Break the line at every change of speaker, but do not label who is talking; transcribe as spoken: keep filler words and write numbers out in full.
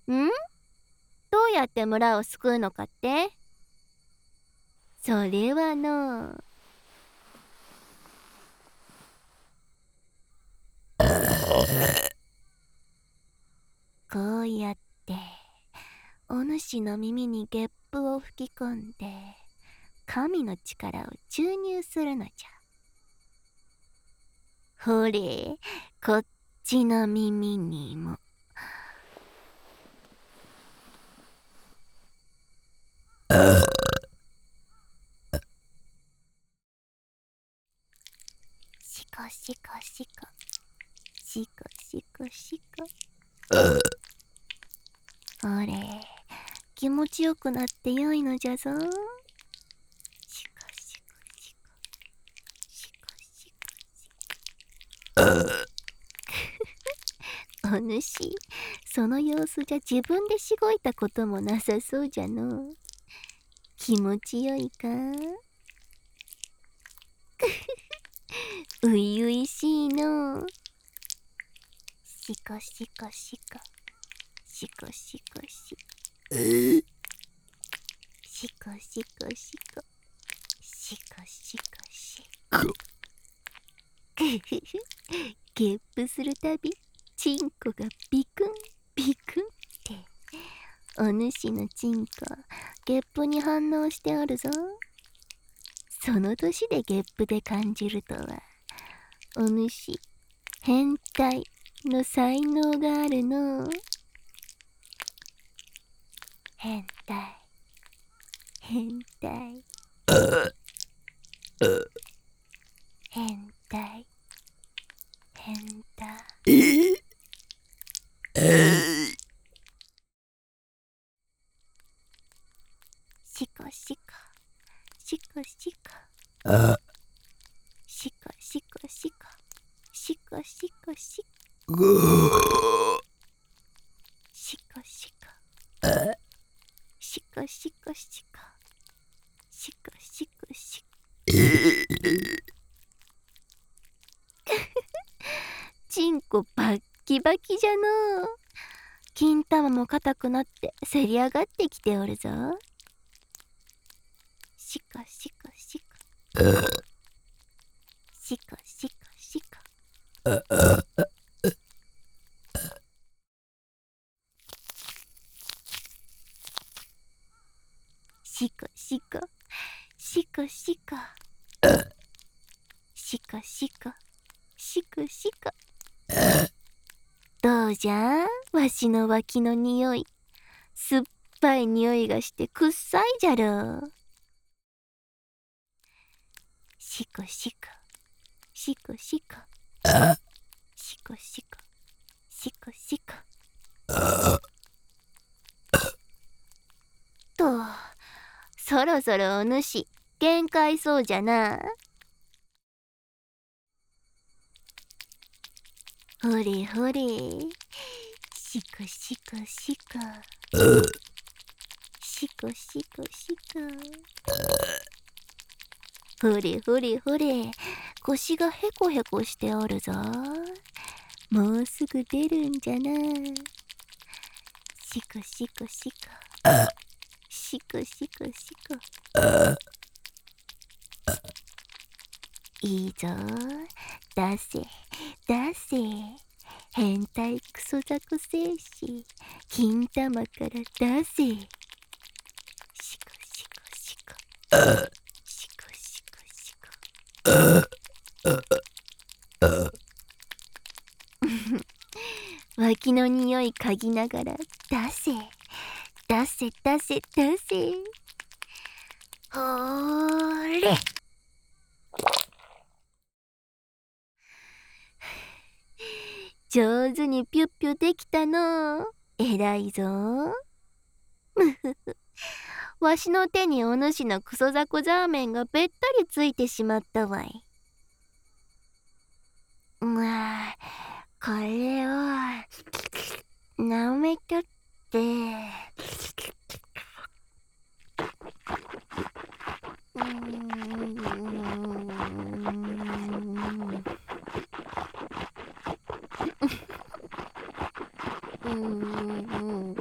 ん？どうやって村を救うのかって？それはのこうやってお主の耳にゲップを吹き込んで神の力を注入するのじゃ。ほれ、こっちの耳にも。シコシコシコシコシコシコ。ほれ、気持ちよくなってよいのじゃぞ。シコシコシコシコシコシコ。お主、その様子じゃ自分でしごいたこともなさそうじゃの。気持ちよいか？ういういしいの。シコシコシコシコシコシコシコシコシコシコシコシコ。ゲップするたびチンコがビクンビクンって。お主のチンコゲップに反応しておるぞ。その年でゲップで感じるとは、お主変態の才能があるの。変態変態変態変態。シコシコシコシコシコシコシコシコシコシコシコシコシコシコシコシコシコシコ。チンコバッキバキじゃのう。金玉も硬くなってせり上がってきておるぞ。シコシコシコシコシコシコ。シコシコシコシコシコシコシコシコ。どうじゃわしの脇の匂い。酸っぱい匂いがしてくっさいじゃろう。シコシコシコシコシコシコシコシコと、そろそろお主限界そうじゃな。ほれほれ、シコシコシコシコシコシコ。ほれほれほれ、腰がヘコヘコしておるぞ。もうすぐ出るんじゃな。シコシコシコシコシコシコ。いいぞ、出せ出せ。変態クソザコ精子金玉から出せ。シコシコシコシコシコシコ。脇の匂い嗅ぎながら出せ出せ出せ出せ。ほーれ。上手にピュッピュできたの。えらいぞ。むふふ。わしの手にお主のクソザコザーメンがべったりついてしまったわい。まあ、これを舐めとって。うーんうーん。